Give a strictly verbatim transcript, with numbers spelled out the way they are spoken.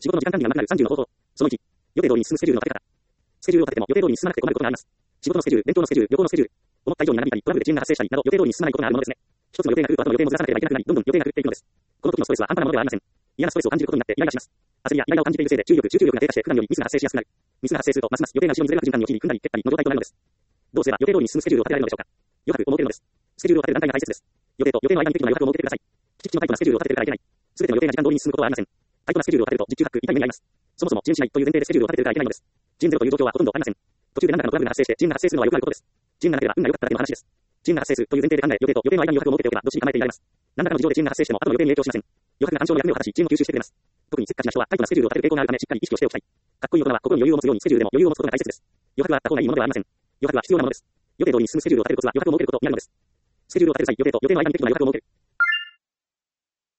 仕事の時間管理がなくなるさんじゅうの方法。そのいち、予定通りに進むスケジュールの立て方。スケジュールを立てても予定通りに進まなくて困ることがあります。仕事のスケジュール、勉強のスケジュール、旅行のスケジュール。思った以上に長引いたり、トラブルで遅延が発生したりなど、予定通りに進まないことがあるものですね。一つの予定が来ると後の予定もずらさなければいけなくなり、どんどん予定が狂っていくのです。この時のストレスは半端なものではありません。嫌なストレスを感じることになってイライラします。焦りやイライラを感じているせいで注意力、集中力が低下して普段よりミスが発生しやすくなる。ミスが発生すると、ますます予定が後ろにずれる悪循環に陥り、組んだり蹴ったりの状態となるのです。どうすれば予定通りに進むスケジュールを立てられるのでしょうか。余白を設けるのです。スケジュールを立てる段階が大切です。予定と予定の間に適度な余白を設けてください。きちっとタイトなスケジュールを立ててからいけない。すべての予定が時間通りに進むことはありません。タイトなスケジュールを立てると、十中八九痛い目に遭います。そもそも遅延しないという前提でスケジュールを立ててからいけないのです。遅延ゼロという状況はほとんどありません。途中で何らかのトラブルが発生して、遅延が発生するのはよくあることです。遅延がなければ運が良かっただけの話です。遅延が発生するという前提で考え、予定と予定の間に余白を設けておけば、どっちに構えていられます。何らかの事情で遅延が発生しても、後の予定に影響しません。余白が干渉の役目を果たし、遅延を吸収してくれます。特にせっかちな人はタイトなスケジュールを立てる傾向があるため、しっかり意識をしておきたい。かっこいい大人は心に余裕を持つようにスケジュールでも余裕を持つことが大切です。余白はあった方がいいものではありません。余白は必要なものです。予定通りに進むスケジュールを立てるコツは余白を設けることにあるのです。スケジュールを立てる際、予定と予定の間に適度な余白を設ける。